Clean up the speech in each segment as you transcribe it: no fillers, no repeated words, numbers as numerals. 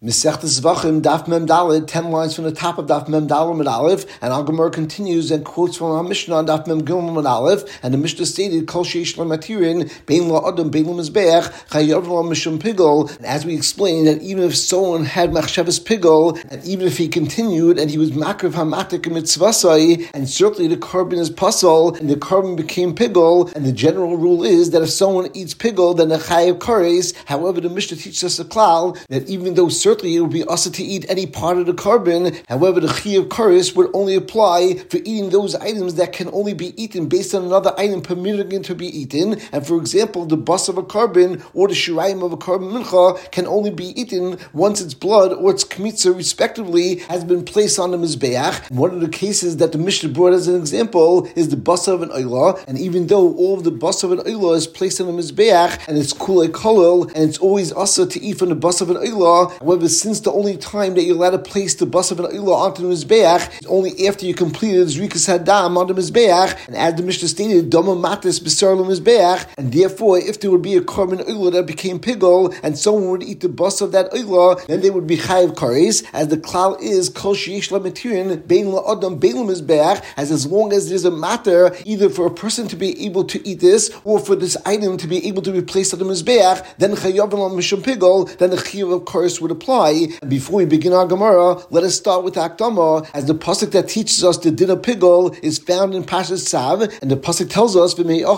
Masechtas Zvachim, Daf Mem Daled, 10 lines from the top of Daf Mem Daled Mid Aleph, and Al Gemara continues and quotes from our Mishnah on Daf Mem Gimel Mid Aleph, and the Mishnah stated, Kol Sheish Lamatirin, Bein La Adam, Bein La Mizbeach, Chayav La Mishum Pigol, and as we explained, that even if someone had Machshavas Pigol, and even if he continued, and he was Makriv Hamatik Mitzvasai, and certainly the carbon is Pasal, and the carbon became Pigol, and the general rule is that if someone eats Pigol, then the Chayav Kares. However, the Mishnah teaches us a klal, that even though certainly it would be also to eat any part of the carbon. However, the Chi of Karis would only apply for eating those items that can only be eaten based on another item permitting it to be eaten. And for example, the bus of a carbon or the shirayim of a carbon mincha can only be eaten once its blood or its kmitza respectively has been placed on the mizbeach. One of the cases that the Mishnah brought as an example is the bus of an oila. And even though all of the bus of an oila is placed on the mizbeach and it's kulei kolel and it's always also to eat from the bus of an oila, however, since the only time that you're allowed to place the bus of an oila onto the mizbeach is only after you completed zrikas hadam on the mizbeach, and as the Mishnah stated, dama matis b'sar mizbeach, and therefore, if there would be a carbon oila that became pigol and someone would eat the bus of that oila, then they would be chayiv kares, as the klal is kol sheyesh lamatirin bein la'adam bein mizbeach, as long as there's a matter either for a person to be able to eat this or for this item to be able to be placed on the mizbeach, then chayav la mishum pigol, then the chayiv of kares would apply. And before we begin our Gemara, let us start with Akdama, as the pasuk that teaches us the din of pigol is found in Pashas Tzav, and the pasuk tells us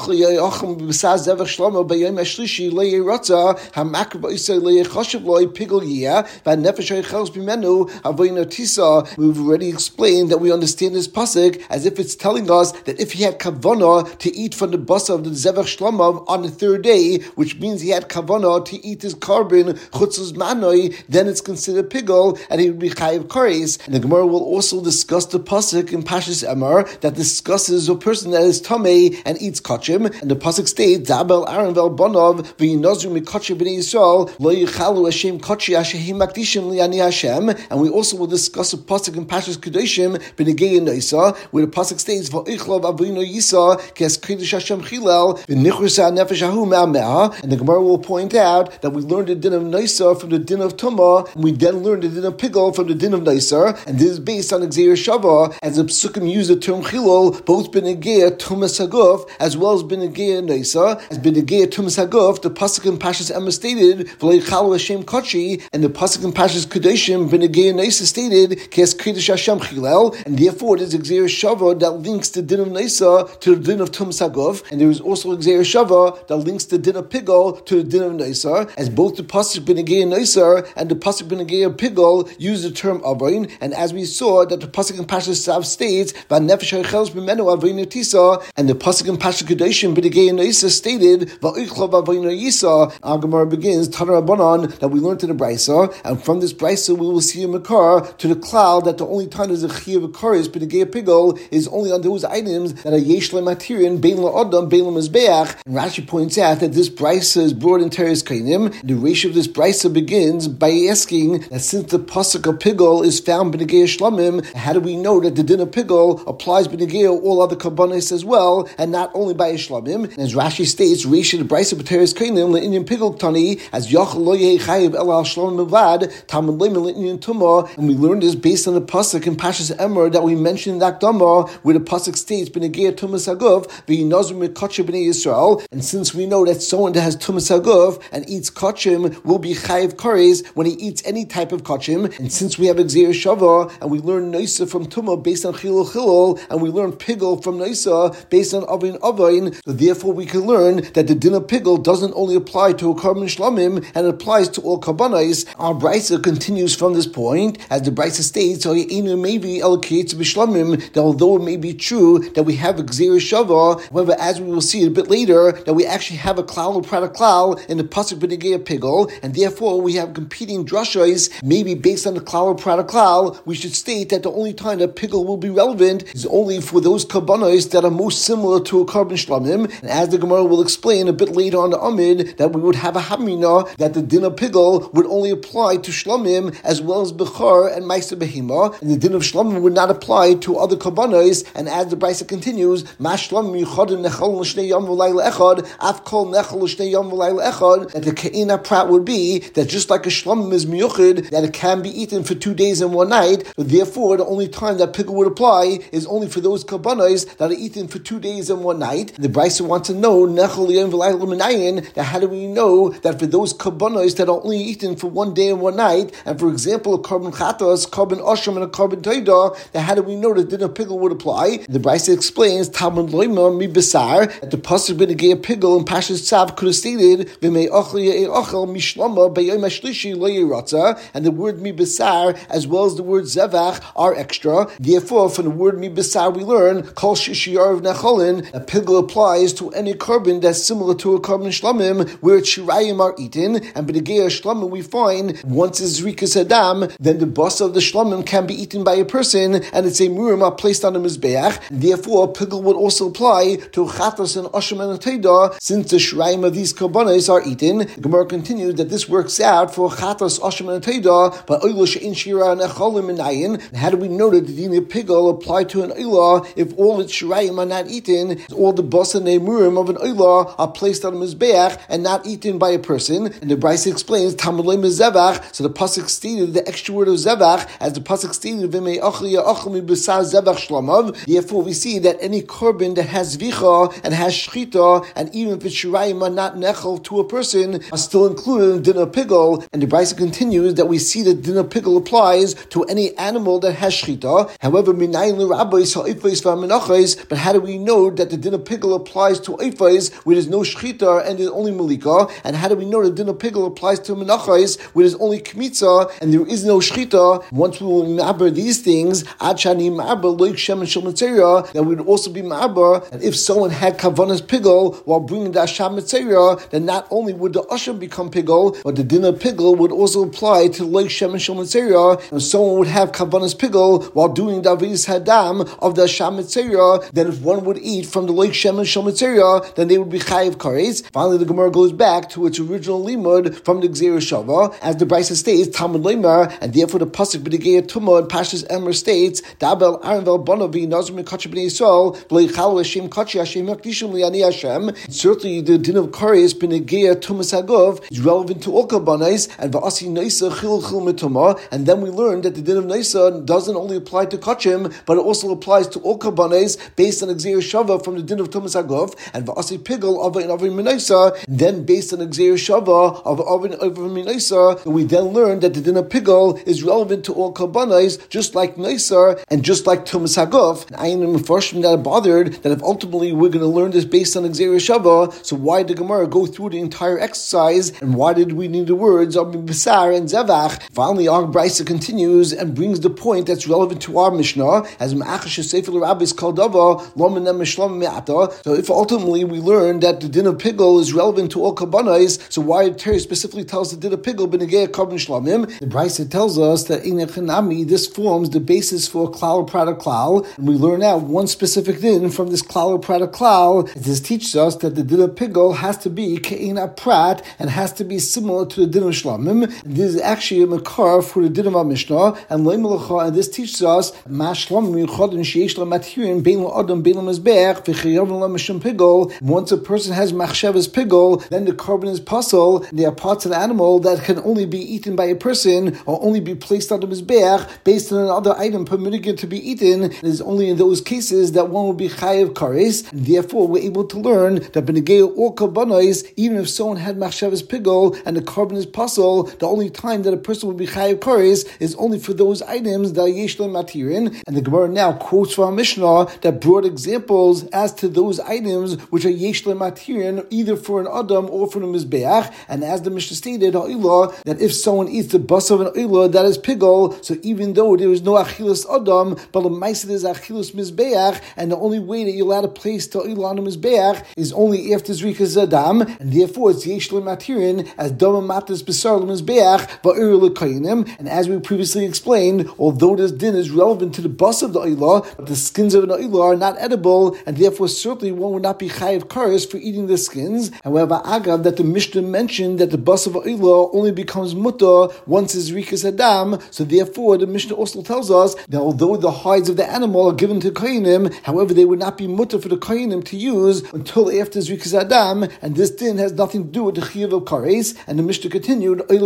we've already explained that we understand this pasuk as if it's telling us that if he had kavana to eat from the basa of the zevach shlomav on the third day, which means he had kavana to eat his carbon chutzuz manoi, then it's considered pigol, and he would be chayiv kares. And the Gemara will also discuss the pasuk in Pashas Emor that discusses a person that is tamei and eats kachim, and the pasuk states, "Zabel Aaron vel Bonov v'yinozru mikachim b'nei Yisrael lo yichalu Hashem kachi ashehim makdishim li'ani Hashem." And we also will discuss a pasuk in Pashas Kedoshim b'negei Noisa, where the pasuk states, "Va'ichlav avinu Yisa kes kedush Hashem chilel v'nichrusa nefesh hahu me'ameh." And the Gemara will point out that we learned the din of Noisa from the din of Tumah. We then learned the din of pigol from the din of Neisar, and this is based on Xer Shava, as the psukim use the term chilol, both Benegea Tumas Haguf, as well as Benegea Neisar. As Benegea Tumas Haguf, the pasuk in Pashas Emor stated, V'lo yichalu Hashem kachi, and the pasuk in Pashas Kedoshim, Benegea Neisar stated, Kes Kedush Hashem chilel, and therefore it is Xer Shava that links the din of Neisar to the din of Tumas Haguf, and there is also Xer Shava that links the din of pigol to the din of Neisar, as both the pasuk Benegea Neisar and the pasuk Benegea Pigol use the term avain, and as we saw that the pasuk in Pashas Tzav states va'nefesh ha'chelos b'menu avayin tisa, and the pasuk in Pashas Kedoshim Benegea Neisa stated va'ichlav avayin yisa. Our Gemara begins Tana Rabbanan that we learned in the Brisa, and from this Brisa we will see a makar to the cloud that the only time there's a chiyuv kares Benegea Pigol is only on those items that are yesh lematirin bein la'adam bein lemizbeach. And Rashi points out that this Brisa is brought in Teres Kainim. The ratio of this Brisa begins by asking that since the pasuk of pigol is found b'negei shlamim, how do we know that the din of pigol applies b'negei all other kabbanis as well, and not only by shlamim? And as Rashi states, Reishi the Brisa b'teres kainim le'inyan pigol tani as yachal lo yehi chayiv el al shlamim mevad tamid leimin le'inyan tumah. And we learned this based on the pasuk in Pashas Emor that we mentioned in Akdama, where the pasuk states b'negei tumas haguf v'yinozru mikachim b'nei Yisrael. And since we know that someone that has tumas haguf and eats kachim will be chayiv kares when he eats any type of kachim, and since we have Xer Shava and we learn Noisa from Tumah based on Chilul Chilul, and we learn Pigol from Noisa based on Avain Avain, so therefore we can learn that the din of Pigol doesn't only apply to a carbon shlamim, and it applies to all karbanos. Our Brisa continues from this point, as the Brisa states, maybe that although it may be true that we have Xer Shava, however, as we will see a bit later, that we actually have a klal u'prat klal in the pasuk b'negei Pigol, and therefore we have competing drashos. Maybe based on the klal u'prat klal, we should state that the only time that pigol will be relevant is only for those karbanos that are most similar to a carbon shlamim. And as the Gemara will explain a bit later on the Amid, that we would have a hamina that the din of pigol would only apply to shlamim as well as bechar and ma'aser behima, and the din of shlamim would not apply to other karbanos. And as the Brisa continues, ma shlamim yichadim nechal l'shnei yom v'layla echad af kol nechal l'shnei yom v'layla echad, that the ke'ina prat would be that just like a shlamim is miyuchid, that it can be eaten for 2 days and 1 night. So therefore, the only time that pickle would apply is only for those karbanos that are eaten for 2 days and 1 night. The Brisa wants to know, that how do we know that for those karbanos that are only eaten for 1 day and 1 night, and for example, a carbon chatas, carbon osham, and a carbon toida, that how do we know that dinner pickle would apply? The Brisa explains, Talmud loima mi besar, that the pasuk benegei pickle and Pashas Tzav could have stated, v'mei ochel mishlama b'yom hashlishi lo yiratza, and the word mi besar as well as the word zevach are extra. Therefore, from the word mi besar we learn kol shishiyar of necholin, a pickle applies to any carbon that's similar to a carbon shlamim, where its shirayim are eaten, and benegei shlamim we find once it's rikas adam, then the bus of the shlamim can be eaten by a person, and its emurim are placed on the mizbeach. Therefore, pickle would also apply to chatas and osham and teda, since the shirayim of these karbanos are eaten. The Gemara continues that this works out for chatas, osham and teda, but oila she'in shira and echolim and ayin. How do we know that the din of pickle apply to an oila if all its shirayim are not eaten? All the bus and emurim of an oila are placed on the mizbeach and not eaten by a person. And the Brisa explains Talmud loima zevach. So the pasuk stated the extra word of zevach, as the pasuk stated v'mei ochel ya'achel mi b'sar zevach shlamav. Therefore, we see that any korban that has vicha and has shchita, and even if its shirayim are not nechel to a person, are still included in dinner pickle. And the Brisa continues that we see that dinner pickle applies to any animal that has shchita. However, minayin l'rabbis ha'ifais v'amenachais. But how do we know that the dinner pickle applies to ifais where there's no shchita and there's only malika? And how do we know that dinner pickle applies to menachais where there's only kmitza and there is no shchita? Once we will remember these things, ad shani ma'aber loik shem and shel mitzera, that we would also be ma'aber that if someone had kavanas pickle while bringing the asham mitzera, then not only would the asham become pickle, but the dinner pickle would also apply to loik shem and shel mitzera. And someone would have kavanas pickle while doing the avis hadam of the asham mitzera, then if one would eat from the loik shem and shel mitzera, then they would be chayiv kares. Finally, the Gemara goes back to its original limud from the Gzeira Shava, as the Brisa states Talmud loima, and therefore the pasuk b'negei tumah and Pashas Emer states Dabel Aronvel Bonavi Nazir Mekatcha B'nei Yisrael B'leichalu Hashem Kachi Hashem Yakdishim Li'ani Hashem. Certainly, the din of kares b'negei tumas hagov is relevant to all karbanos, and va'asi naisa chil mituma. And then we learn that the din of naisa doesn't only apply to kachim, but it also applies to all karbanos based on Gzeira Shava from the din of tumas hagov, and va'asi pigel of an avin minaisa. Then based on Gzeira Shava of avin minaisa, we then learn that the din of pigel is relevant to all karbanos, just like naisa and just like tumas hagov. And I am unfortunately that bothered that if ultimately we're going to learn this based on Gzeira Shava, so why did the Gemara go through the entire exercise, and why did we need the words of Besar and Zevach? Finally, our Brisa continues and brings the point that's relevant to our Mishnah, as Ma'achash Sefer Rabbis called Dava, Lomenem Mishlam Me'ata. So if ultimately we learn that the din of pigel is relevant to all karbanos, so why Terry specifically tells the din of pigel b'negei carbon shlamim? The Brisa tells us that in Echanami, this forms the basis for klal prada klal, and we learn out one specific din from this klal prada klal. This teaches us that the din of pigel has to be ke'ina prat and has to be similar to the din of shlamim. This is actually a makar for the din of our Mishnah, and leimelacha, and this teaches us ma shlamim yichadin sheish la matirin bein la adam bein la mizbeach v'chayavim la mishum pigel. Once a person has machshavas pigel, then the carbon is puzzle. There are parts of the animal that can only be eaten by a person or only be placed on the mizbeach based on another item permitting it to be eaten. It is only in those cases that one will be chayiv kares. Therefore, we're able to learn that b'negei or karbanos, even if someone had machshavas pigel and the carbon is puzzle, the only time that a person will be chayiv kares is only for those items that are yesh le matirin. And the Gemara now quotes from our Mishnah that brought examples as to those items which are yesh le matirin, either for an adam or for the mizbeach. And as the Mishnah stated, that if someone eats the bus of an oila that is pigel, so even though there is no achilas adam, but the ma'aser is achilas mizbeach, and the only way that you're allowed to place the oila on the mizbeach is only after zrikas adam, and therefore it's yesh le matirin as dama matas besar le mizbeach va'ir le kayinim. And as we previously explained, although this din is relevant to the bus of the oila, but the skins of an oila are not edible, and therefore certainly one would not be chayiv kares for eating the skins. However, agav that the Mishnah mentioned that the bus of oila only becomes mutter once it's rikas adam, so therefore the Mishnah also tells us that although the hides of the animal are given to kohenim, however they would not be mutter for the kohenim to use until after rikas adam, and this din has nothing to do with the chiyuv of kares. And the Mishnah continued, oila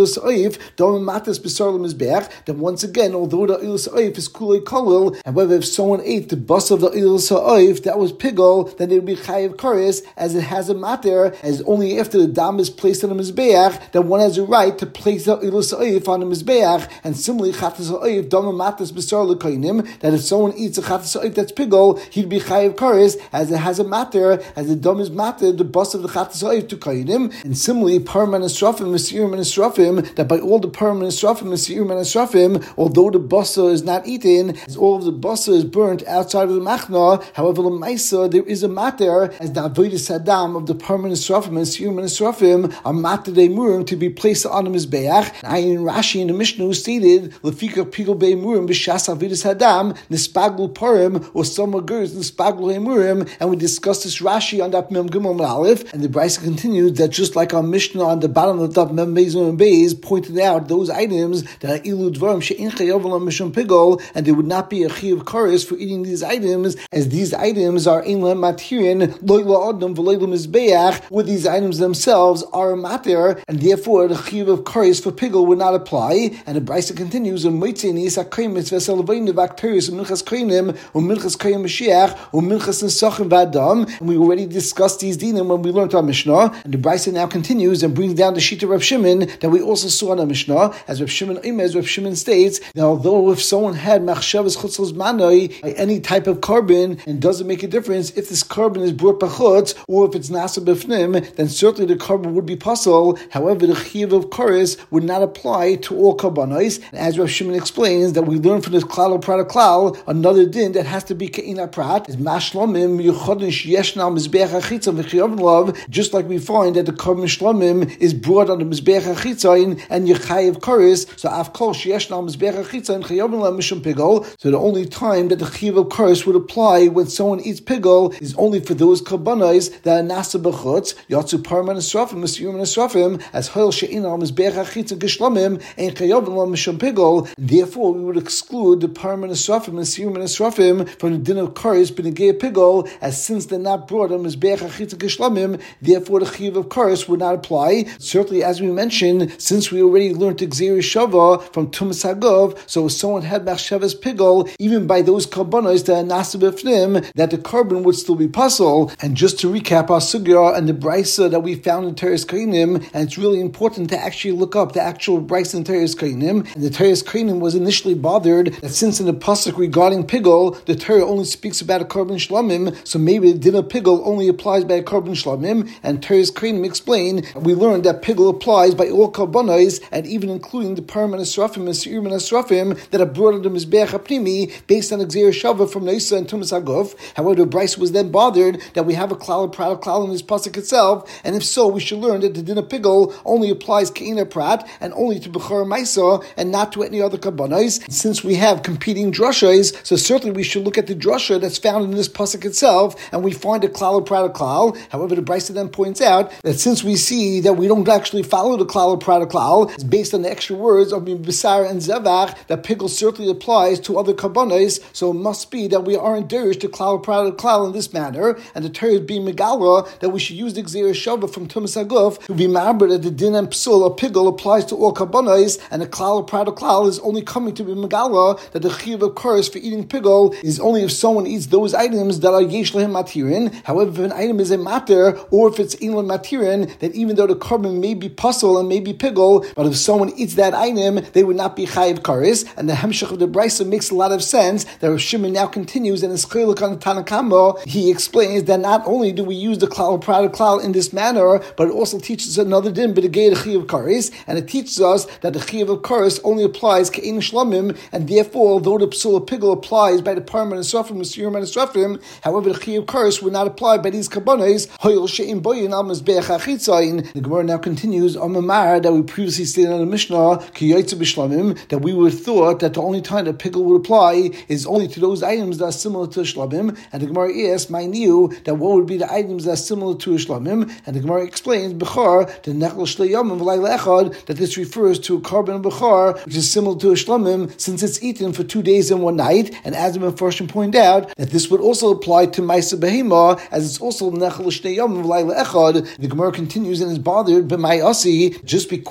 Ilus Oif, Dom Matas Besar Mizbeach, then once again, although the Ilus Oif is Kulei Kolil, however, if someone ate the bus of the Ilus Oif that was pigol, then they would be Chayiv Karis, as it has a matter, as only after the dam is placed on the Mizbeach, that one has a right to place the Ilus Oif on the Mizbeach, and similarly, Chatas Oif, Dom Matas Besar Lekainim, that if someone eats a Chatas Oif that's pigol, he'd be Chayiv Karis, as it has a matter, as the dam is matter, the bus of the Chatas Oif to Kainim, and similarly, Parman Esrafim, Mesirim and Esrafim, that by all the Parman Esrafim, Mesirim and Esrafim, although the basa is not eaten, as all of the basa is burnt outside of the machna, however, the Maisa, there is a matter, as the Avodah Saddam of the Parman Esrafim, Mesirim and Esrafim, are matter de murim to be placed on the Mizbeach. And Rashi in the Mishnah stated, Lefika Pigol Be Murim, B'Shas Avodah Saddam, Nispaglu Parim, or some girls, Nispaglu Murim, and we discussed this Rashi on that Mem Gimel Aleph, and the Brisa continues that just like our Mishnah on the bottom of the top Mem Bezim and Beis pointed out those items that are Ilu Dvarim She'in Chayav L'Am Mishum Pigol, and there would not be a Chayav Karis for eating these items, as these items are Ein L'Am Matirin, Lo L'Adam V'Lo L'Mizbeach, where these items themselves are a matter, and therefore the Chayav of Karis for Pigol would not apply. And the Brisa continues, Moitzei Nis HaKayim Mitzvah Salavayin V'Akteris U'Minchas Kainim U'Minchas Kayim Mashiach U'Minchas Nesachim V'Adam, and we already discussed these dinim when we learned our Mishnah, and the Brisa now continues and brings down the sheet of Rav Shimon that we also saw in our Mishnah, as Rav Shimon states that although if someone had machshavas chutzos manoi, any type of carbon, and doesn't make a difference if this carbon is brought b'chutz or if it's nasa b'fnim, then certainly the carbon would be pasul. However, the chiyuv of karis would not apply to all karbanos. And as Rav Shimon explains, that we learn from this klal or prat klal, another din that has to be ke'ina prat is mashlomim yuchodin sheyeshnal mizbeach achitzah v'chiyavin love, just like we find that the carbon shlomim is brought on the mizbeach achitzayin and yechayev karis. So afkol sheyeshnal mizbeach achitzayin chiyavin love mishum pigol. So the only time that the chiyuv of karis would apply when someone eats pigol is only for those karbanos that are nasa b'chutz yatzu parman esrafim mesirim esrafim, as hoil she'inal mizbeach achitzah geshlomim and chiyavin love mishum pigol. Therefore, we would exclude the parman esrafim mesirim esrafim from the din of karis b'negei pigol, as since they're not brought on mizbeach achitzah geshlomim, therefore the chiyuv of karis would not apply. Certainly, as we mentioned, since we already learned Gzeir Shava from Tumas Hagov, so if someone had machshavas pigol, even by those karbanos that are nasa b'fnim, that the carbon would still be pasul. And just to recap our sugya and the brisa that we found in Teres Kainim, and it's really important to actually look up the actual brisa in Teres Kainim. And the Teres Kainim was initially bothered that since in the pasuk regarding pigol, the Torah only speaks about a carbon shlamim, so maybe the din of pigol only applies by a carbon shlamim. And Teres Kainim explained, we learned that pigol applies by all karbanos, and even including the Parim and Esrafim and Seirim and Esrafim that are brought on the Mizbeach HaPnimi based on Gzeir Shava from Noisa and Tumas Hagov. However, Bryce was then bothered that we have a klal prat klal in this pasuk itself, and if so, we should learn that the din of pigol only applies ke'ina prat and only to Bechor Maisa and not to any other karbanos. Since we have competing drushas, so certainly we should look at the drusha that's found in this pasuk itself, and we find a klal prat klal. However, the Bryce then points out that since we see that we don't actually follow the klal prat klal, it's based on the extra words of Bisar and Zevach, that pigol certainly applies to other karbanos, so it must be that we aren't derish to klal prat klal in this manner, and the Torah being megala that we should use the Gzeir Shava from Tumas Hagov to be ma'aber that the din and psul of pigol applies to all karbanos, and the klal prat klal is only coming to be megala that the chiyuv of kares for eating pigol is only if someone eats those items that are yesh lehem matirin. However, if an item is a matter, or if it's inlan matirin, that even though the carbon may be pasul and may be pigol, but if someone eats that item, they would not be chayiv kares. And the hemshech of the brisa makes a lot of sense. That Rav Shimon now continues, and in Schiluk on Tanakama, he explains that not only do we use the klal prat klal in this manner, but it also teaches us another din, but again the chiyuv kares, and it teaches us that the chiyuv of kares only applies ke'in shlamim, and therefore, although the psul of pigol applies by the parim and esrafim, mesirim and esrafim, however, the chiyuv kares would not apply by these karbanos. Hoyel she'im boyin al mizbeach achitzayin. The Gemara now continues on Mamar that we previously stated on the Mishnah that we would have thought that the only time that pigol would apply is only to those items that are similar to a shlamim. And the Gemara asks, "I knew that what would be the items that are similar to a shlamim?" And the Gemara explains, "Bechar the nechel shleyamim v'layla echad," that this refers to a carbon of bechar, which is similar to a shlamim since it's eaten for 2 days and 1 night. And as the Mefarshim point out, that this would also apply to ma'isa behema, as it's also nechel shleyamim v'layla echad. The Gemara continues and is bothered b'mayasi, just because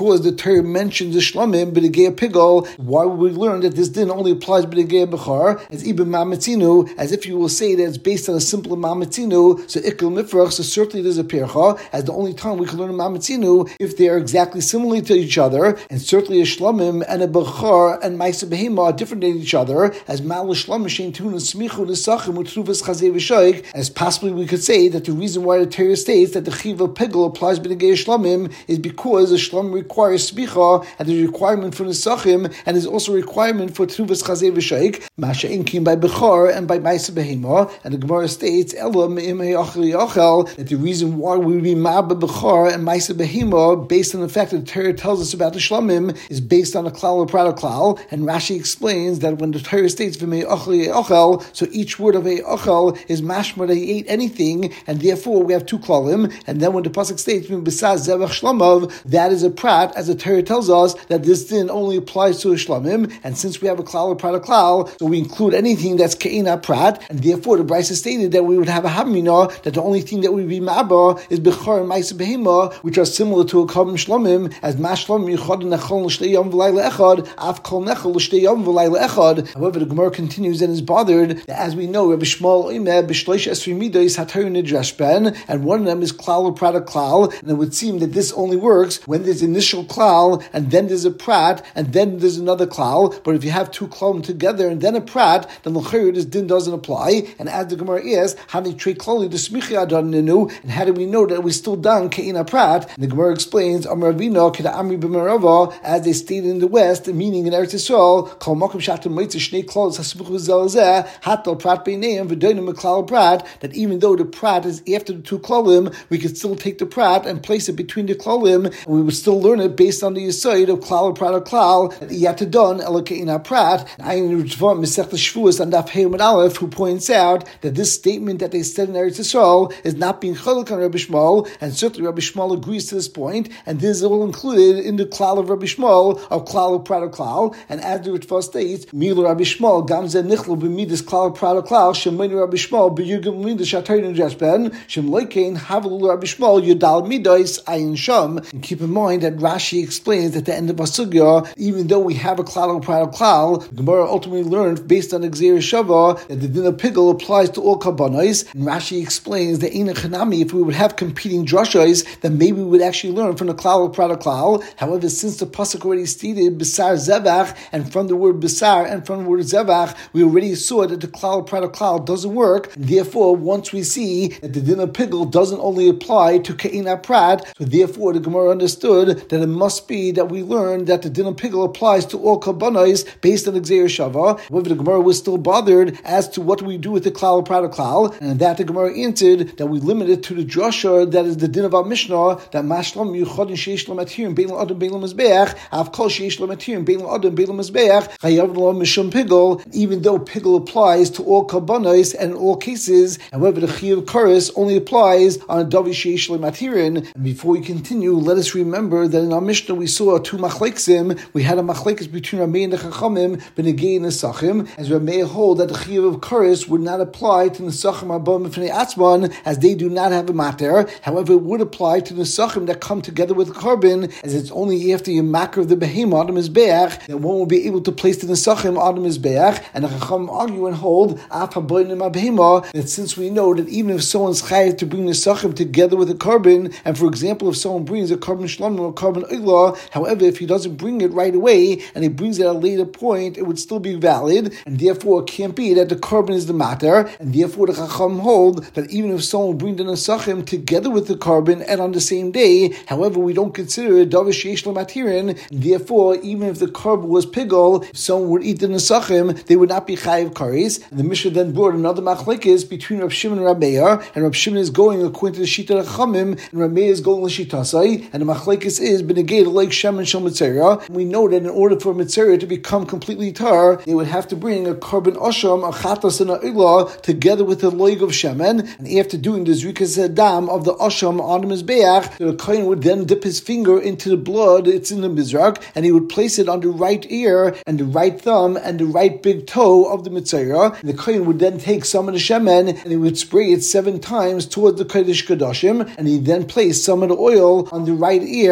because the Torah mentions the shlamim b'negei pigol, why would we learn that this din only applies b'negei bechar as ibn mamatzinu, as if you will say that it's based on a simple mamatzinu, so ikil mifrach, so certainly there's a pircha, as the only time we can learn a mamatzinu if they are exactly similar to each other, and certainly a shlamim and a bechar and ma'aseh behema are different than each other, as mal shlamim shein tun and smichu nesachim u'truvas chazei v'shoig, as possibly we could say that the reason why the Torah states that the chiv of pigel applies b'negei shlamim is because the shlamim requires smicha, and there's a requirement for nesachim, and there's also a requirement for truvas chazei v'shoig, masha inkim by bechar and by ma'aseh behema, and the Gemara states ela me'im ha'achal yachal, that the reason why we be ma'ba bechar and ma'aseh behema based on the fact that the Torah tells us about the shlamim is based on a klal or prat klal, and Rashi explains that when the Torah states v'mei achal yachal, so each word of a achal is mashma that he ate anything, and therefore we have two klalim, and then when the pasuk states b'saz zevach shlamav, that is a prat, as the Torah tells us that this din only applies to a shlamim, and since we have a klal or prat klal, so we include anything that's ke'ina prat, and therefore the Brisa stated that we would have a hamina that the only thing that would be ma'aba is bechar and ma'aseh behema, which are similar to a kabim shlamim, as mashlam yichad nechol l'shtei yom v'layla echad, af kol nechol l'shtei yom v'layla echad. However, the Gemara continues and is bothered that, as we know, Rabbi Shmuel oimeh b'shloish esrei midos haTorah nidresh ben, and one of them is klal or prat klal, and it would seem that this only works when there's initial klal, and then there's a prat, and then there's another klal. But if you have two klalim together and then a prat, then l'chayr this din doesn't apply. And as the Gemara is, hani trei klali the smichi adan ninu, and how do we know that we still done ke'ina prat? And the Gemara explains Amar Ravina keda amri b'merava, as they stated in the West, meaning in Eretz Yisrael, kol makom shatem moitze shnei klalos hasmuch v'zelzeh hatal prat beineim v'doinim klal prat, that even though the prat is after the two klalim, we could still take the prat and place it between the klalim, and we would still learn it based on the yesod of klal or prat or klal, yatadon elokeina prat. Ayin Ritva Masechta Shvuos and Daf Hey Amud Aleph, who points out that this statement that they said in Eretz Yisrael is not being chaluk on Rabbi Shmuel, and certainly Rabbi Shmuel agrees to this point, and this is all included in the klal of Rabbi Shmuel of klal or prat or klal. And as the Ritva states, Milu Rabbi Shmuel Gamze Nichlu b'midas klal or prat or klal Shemaynu Rabbi Shmuel b'yugim midas haTorah nidresh ben Shem Loikein Havelu Rabbi Shmuel Yudal midas ayin sham. And keep in mind that Rashi explains at the end of Asugya, even though we have a klal or prat or klal, Gemara ultimately learned based on Xer Shava that the din of pigel applies to all kabbanos. And Rashi explains that in a chanami, if we would have competing drashos, then maybe we would actually learn from the klal or prat or klal. However, since the pasuk already stated besar zevach, and from the word besar and from the word zevach, we already saw that the klal or prat or klal doesn't work. And therefore, once we see that the din of pigel doesn't only apply to ke'ina prat, so therefore the Gemara understood that it must be that we learn that the din of pigel applies to all kabbanos based on Xer Shava. However, the Gemara was still bothered as to what we do with the klal or prat or klal, and that the Gemara answered that we limit it to the drasha that is the din of our Mishnah, that mashlam yuchad sheish lo matir bein adam bein lo mizbeach av kol sheish lo matir bein adam bein lo mizbeach chayav lo mishum pigel, even though pigel applies to all kabbanos and in all cases. However, the chiyuv kares only applies on a davi sheish lo matirin. And before we continue, let us remember that in our Mishnah we saw two machleksim. We had a machlekes between Ramei and the Chachamim b'negei nesachim, as Ramei hold that the chiyuv of kares would not apply to nesachim abam b'fnei atzman, as they do not have a mater. However, it would apply to nesachim that come together with the carbon, as it's only after you makar of the behemoth on the mizbeach that one will be able to place the nesachim on the mizbeach. And the Chachamim argue and hold af haboinim behemoth, that since we know that even if someone's chayav to bring nesachim together with a carbon, and for example, if someone brings a carbon shlamim or carbon oila, however, if he doesn't bring it right away and he brings it at a later point, it would still be valid, and therefore it can't be that the carbon is the matter, and therefore the Chacham hold that even if someone brings the nesachim together with the carbon and on the same day, however, we don't consider it davar sheish lo matirin, and therefore even if the carbon was pigel, if someone would eat the nesachim, they would not be chayiv kares. And the Mishnah then brought another machlekes between Rav Shimon and Rav Meir, and Rav Shimon is going according to the Shita Chachamim, and Rav Meir is going to Shitasai, and the machlekes is b'negei like Shem and Shel Mitzera. We know that in order for Mitzera to become completely tar, they would have to bring a carbon asham, a chatas and a ilah together with the loig of shemen, and after doing the zrikas adam of the asham on the mizbeach, the kohen would then dip his finger into the blood, it's in the mizrak, and he would place it on the right ear and the right thumb and the right big toe of the mitzayra. The kohen would then take some of the shemen and he would spray it 7 times towards the kodesh kadashim, and he then placed some of the oil on the right ear, the right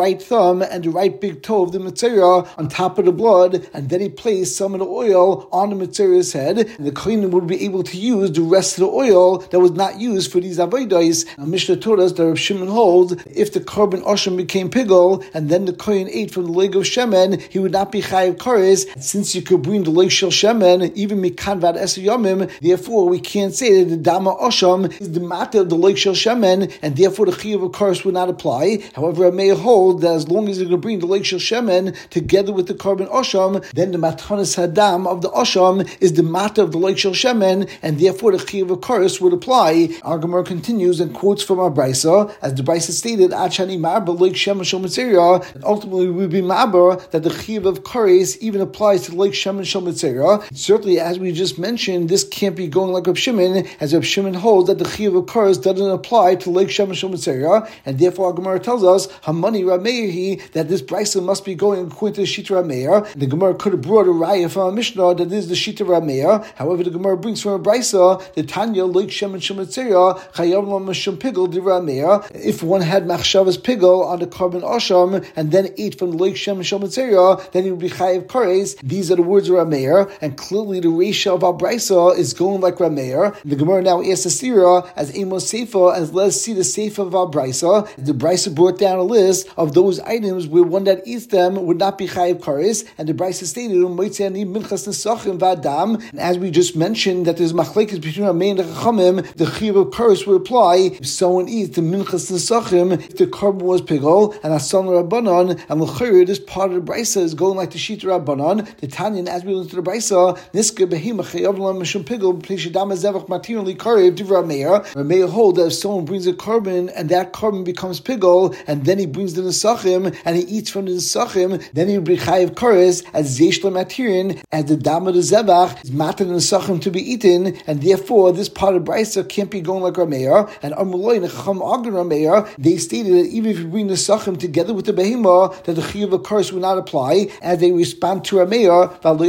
right thumb and the right big toe of the Mitzvah on top of the blood, and then he placed some of the oil on the Mitzvah's head, and the Kohen would be able to use the rest of the oil that was not used for these avodos. Now Mishnah taught us that Reb Shimon holds if the korban osham became pigul and then the Kohen ate from the leg of shemen, he would not be chayiv kares. Since you could bring the leg shel shemen even mikan vad eser yomim, therefore we can't say that the dama osham is the matter of the leg shel shemen, and therefore the chayiv of kares would not apply. However, I may hold that as long as you're going to bring the leg shel shemen together with the korban osham, then the matanas hadam of the osham is the matter of the leg shel shemen, and therefore the chayiv of kares would apply. Our Gemara continues and quotes from our brisa, as the brisa stated, Achani Marba Lake Shemen Shel Mitzvah, and ultimately we would be Marba that the Chiv of Kares even applies to Lake Shemen Shel Mitzvah. Certainly, as we just mentioned, this can't be going like Reb Shimon, as Reb Shimon holds that the Chiv of Kares doesn't apply to Lake Shemen Shel Mitzvah, and therefore our Gemara tells us, Hamani Rameir, that this brisa must be going according to the Shita Rameir. The Gemara could have brought a raya from a Mishnah that is the Shita Rameir. However, the Gemara brings from a brisa the Tanya Lake Shemen Shel Mitzvah Chayav Lo Mishum Pigul Di Rameir. If one had machshavas pigul on the korban osham and then ate from the lake Shem and Shel Mitzvah, then he would be chayiv kares. These are the words of Rameir, and clearly the ratio of our brisa is going like Rameir. The Gemara now asks the Sira as Amos Seifa, as let's see the Seifa of our brisa. The brisa brought down a list of those items where one that eats them would not be chayiv kares, and the brisa stated moitzani minchas nesachim v'adam. And as we just mentioned that there's machlekes between Rameir and the Chachamim, the chayiv of kares would apply if someone eats the minchas nesachim if the korban was pigul and asan rabbanon, and l'chayr this part of the brisa is going like the shita rabbanon. The Tanyan, as we look to the brisa, niska behima chayav lo mishum pigul p'shadam zevach matirli karev div Rameir. Rameir hold that if someone brings a korban and that korban becomes pigul, and then he brings the nesachim and he eats from the nesachim, then he will be chayav kares as zeish matirin, as the dam of the zevach is matir the nesachim to be eaten, and therefore this part of the brisa can't be going like Rameir. And Amuloi necham agin Rameir, they stated that even if you bring the sachim together with the behemah, that the chiyuv of curse will not apply, as they respond to Rameir,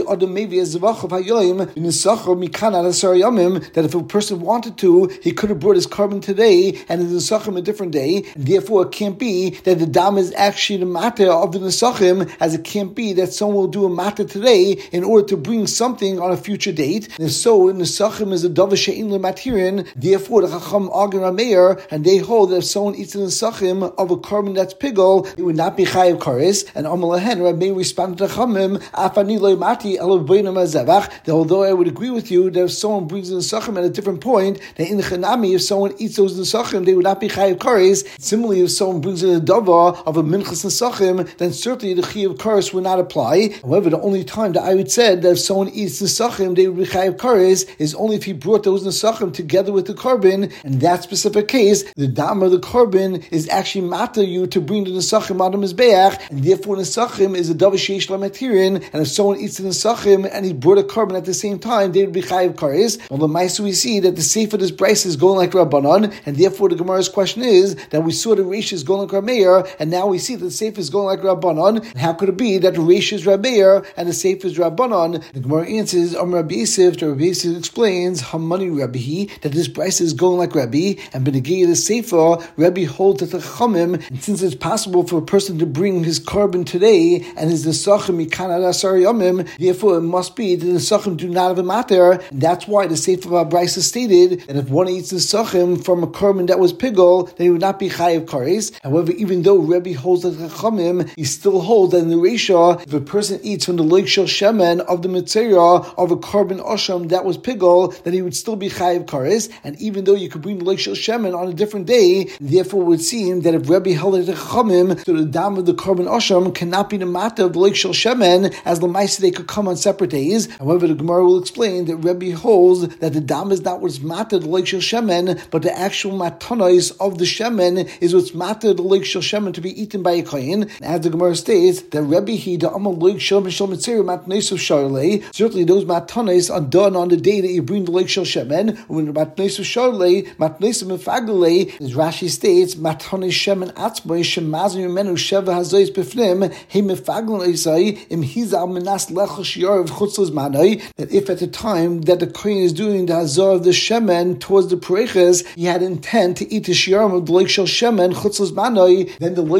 that if a person wanted to, he could have brought his korban today and the nesachim a different day, and therefore it can't be that the dam is actually the matter of the nesachim, as it can't be that someone will do a matter today in order to bring something on a future date. And so, nesachim is a davar she'in lematirin, therefore the chacham argue Rameir, and they hold that if someone eats the nesachim of a korban that's pigul, it would not be chayiv kares. And Amalahen, Rameir responded to Chamim, Afani lo mati elo b'nei mazevach, that although I would agree with you that if someone brings the nesachim at a different point, that in the Chanami, if someone eats those nesachim, they would not be chayiv kares. Similarly, if someone brings in a davar of a minchas nesachim, then certainly the chayiv kares would not apply. However, the only time that I would say that if someone eats nesachim, they would be chayiv kares is only if he brought those nesachim together with the korban. In that specific case, the dam of the korban is actually matter you to bring the nesachim out of mizbeach, and therefore nesachim is a davar sheish lamatirin. And if someone eats the nesachim and he brought a korban at the same time, they would be chayiv kares. On the ma'aser we see that the seif of this brisa is going like Rabbanon, and therefore the Gemara's question is that we saw the Reish is going like Rameir, and now we see that the seif is going like Rabbanon. And how could it be that the Reish is Rameir and the seif is Rabbanon? The Gemara answers, Rabbi Yosef. The Rabbi Yosef explains, Hamani Rabbi, that this brisa is going like Rabbi, and Benegei the Sefer, Rabbi holds that the Chachamim, and since it's possible for a person to bring his korban today and his nesachim mikan ad asar yomim, therefore it must be that the nesachim do not have a matter, and that's why the Sefer of our brisa stated that if one eats nesachim from a korban that was pigul, then he would not be chayiv kares. However, even though Rabbi holds that the Chachamim, he still holds that in the Reisha, if a person eats from the lake shel shemen of the mitzvah of a korban osham that was pigul, then he would still be chayiv kares. And even though you could bring the lake shel shemen on a different day, therefore it would seem that if Rabbi held it the Chachamim, so the dam of the korban osham cannot be the matter of the lake shel shemen, as l'maisa they could come on separate days. However, the Gemara will explain that Rabbi holds that the dam is not what's matter the lake shel shemen, but the actual matanos of the shemen is what's matter the lake shel shemen to be eaten by a kohen. As the Gemara states, that Rabbi he the amal lake shel mitzvah matnos of sharlei. Certainly, those matanos are done on the day that you bring the lake shel shemen. When the matnos of sharlei, matnos of mefagalei, as Rashi states, matanos shemen atzmoi shemazim menu sheva hazois befnim he mefagalei isai im hizal menas lechol shior of chutzos manoi. That if at the time that the kohen is doing the hazor of the shemen towards the pereches, he had intent to eat the shior of the lake shel shemen chutzos manoi, then the lake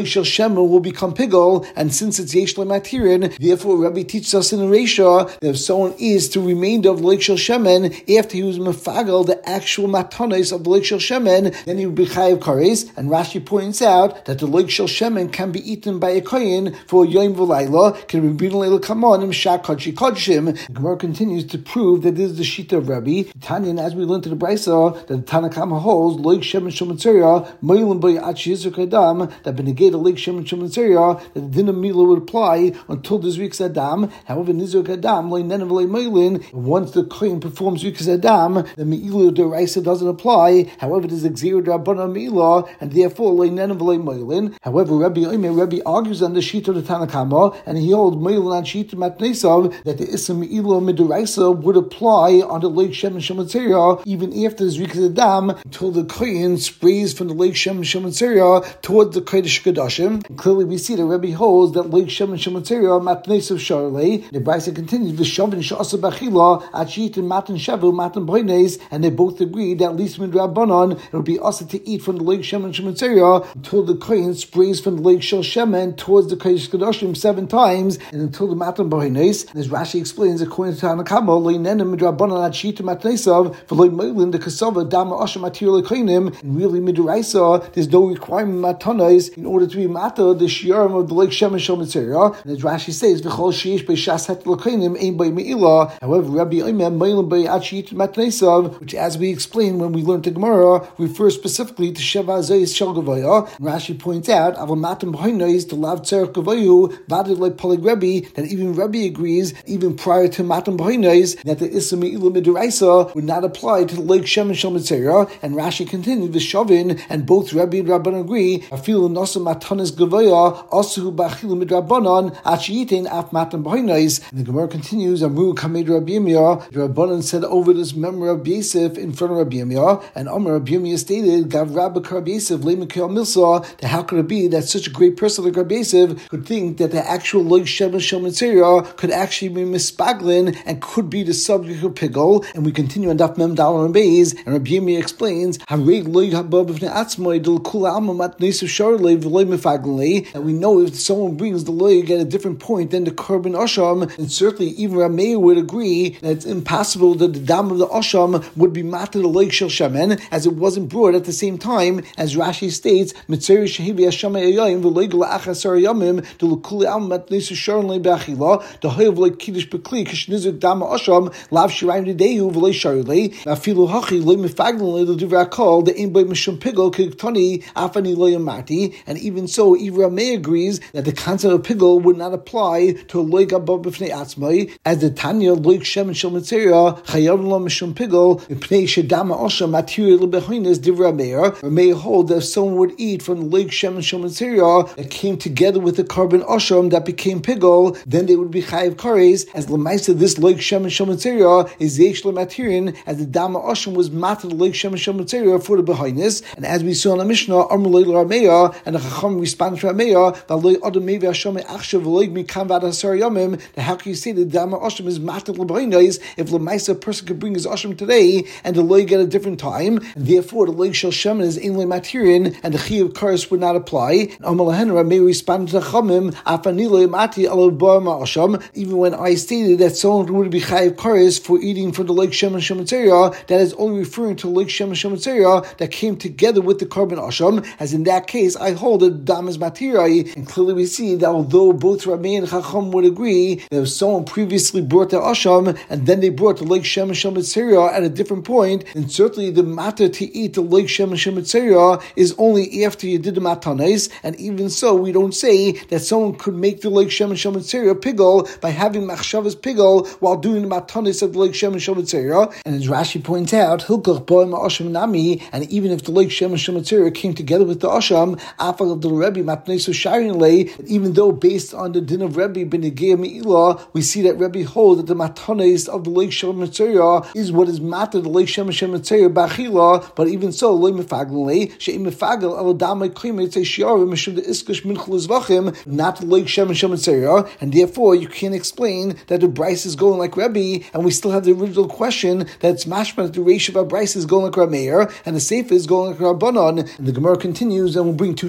Loik Shel Shemen will become pigol, and since it's Yesh Matirin, therefore Rabbi teaches us in the Reisha that if someone is to remainder of Loik Shel Shemen after he was mefagel the actual matanis of the Loik Shel Shemen, then he would be chayav kares. And Rashi points out that the Loik Shel Shemen can be eaten by a kohen for Yom V'Layla, can be beaten later come on, Shak Kodshi Kodshim. The Gemara continues to prove that this is the Shita of Rabbi. Tanya, as we learned to the Brisa, that the Tanakama holds, Loik Shemen Shemetzeria, Moilim Boy Achi Yisur Kadam, that Benegay the Loik Shemen Shemetzeria, that the Din of Mila would apply until there's Rikas Adam. However, Nizur Kadam, Loy Nenev Loy Moilin, once the kohen performs Rikas Adam, the Me'ilu Deraisa doesn't apply. However, there's Exir Rabbana Me'ilah, and therefore Loy Nenev Loy Moilin. However, Rabbi argues on the Shita of the Tanakama, and he holds Moilin and Shita Matnesav, that the Issa Me'ilah Midiraisa would apply on the Lake Shem and Shemetzeria even after the Zrikas Adam, until the kohen sprays from the Lake Shem and Shemetzeria towards the Kodesh Kodashim. Clearly, we see that Rabbi holds that Lake Shem and Shemetzeria Matnesav Sharlei. The Brisa continues V'Shavin Sha'asa B'Achila Achit and Matan Shavu Matan Boines, and they both agree that at least Midrabanan it would be also to eat from the Lake Shem and Shemetzeria until the kohen sprays from the Lake Shel Shemen towards the Kodesh Kodashim 7 times, and until the Matan Boines. And as Rashi explains, according to Tanakama, Leinena Midrabanan Achit Matnesav V'Loy Moilin the Kasava Dama Asher Matir Lekoinim, and really Midraisa there's no requirement Matanis in order to be Mata the Shiurim of the Lake Shem and Shemetzeria. And as Rashi says, V'Chol Sheish Beishas Het Lekoinim Ein Bei Me'ilah. However, Rabbi Omer Moilin Bei Achit Matnesav, which as we explained when we learned the Gemara, refers specifically to Sheva Zeis Shel Gavaya. And Rashi points out Aval Matan B'Hoinois to Lav Tzerach Gavayu Vadid like Polig Rebbe, that even Rebbe agrees even prior to Matan B'Hoinois that the Issa Me'ilah Midiraisa would not apply to the Lake Shem and Shemetzeria. And Rashi continued with Shavin, and both Rabbi and Rabban agree Afilu Nasa Matanis Gavaya Asuhu B'Achilu Midrabanan Achiyitin Af Matan B'Hoinois. And the Gemara continues Amru Kamed Rabbi Yirmiyah. The Rabbanan said over this memory of Yosef in front of Rabbi Yirmiyah, and Amar Rabbi Yirmiyah stated Gav Rabbi Rabbi Yosef Leimikil Milsa, that how could it be that such a great person like Rabbi Yosef could think that the actual Lake Shem and Shemetzeria could actually be mispaglin and could be the subject of pigol. And we continue on Daf Mem Dalar and Beis, and Rabbi Yirmiyah explains that we know if someone brings the loig at a different point than the korban asham, then certainly even Rameir would agree that it's impossible that the dam of the asham would be matter the loig shel shemen, as it wasn't brought at the same time as Rashi states Mitzeri shehivi hashama yayim v'loig la'achasar yamim delukuli am matnisu sharon le'be'achila the hoyav like kiddush bekli kishnizu dam asham lav shirayim dedehu v'loig sharulei afilu hachi le'mifaglan le'divrakol the in by mishum pigol kiktani afani lo'yamati. And even so, even Rameir agrees that the concept of pigol would not apply to a loig above b'fnei atzmai, as the Tanya loig shem and shemetzeria chayav lo mishum pigol b'pnei shedama asham matiri le'behoines div Rameir. Rameir hold that if someone would eat from the loig shem and shemetzeria that came together with the korban asham that became pigol, then they would be chayav kares, as l'maisa this loig shem and shemetzeria is yesh le'matirin, as the dama asham was matter the loig shem and shemetzeria for the behoines. And as we saw in the Mishnah, Amr loig Rameir, and the Chacham responds to Rameir, that how can you say that dama asham is matter le'behoines if l'maisa a person could bring his asham today and the loig at a different time, and therefore the loig shel shemen is ein le'matirin and the chi of kares would not apply. And Amar lahen Rameir responded to Chachamim, afani le'mati ala bar ma'asham, even when I stated that someone would be chayav kares for eating from the loig shem and shemetzeria, that is only referring to the loig shem and shemetzeria that came together with the korban asham, as in that case I hold that dam is matirai. And clearly we see that although both Rameir and Chacham would agree that if someone previously brought the asham and then they brought the loig shem and shemetzeria at a different point, then certainly the matter to eat the loig shem and shemetzeria is only after you did the matanis. And even so, we don't say that someone could make the loig shem and shemetzeria pigol by having machshavas pigol while doing the matanis of the loig shem and shemetzeria. And as Rashi points out, hilkach boim asham nami, and even if the loig shem and shemetzeria came together with the asham, afal of the Rebbe matnesu sharin lei, even though based on the din of Rebbe benegei me'ilah, we see that Rebbe holds that the matanis of the loig shem and shemetzeria is what is matter the loig shem and shemetzeria b'achila. But even so, loy mefaglan lei she'im mefagel aladamai klimet say shiarim mishum the iskash minchul zvachim, not the loig shem and shemetzeria, and therefore you can't explain that the Bryce is going like Rebbe, and we still have the original question that it's mashma that the ratio of our Bryce is going like Rameir, and the Sefer is going like Rabbanon. And the Gemara continues, and we'll bring two terutzim.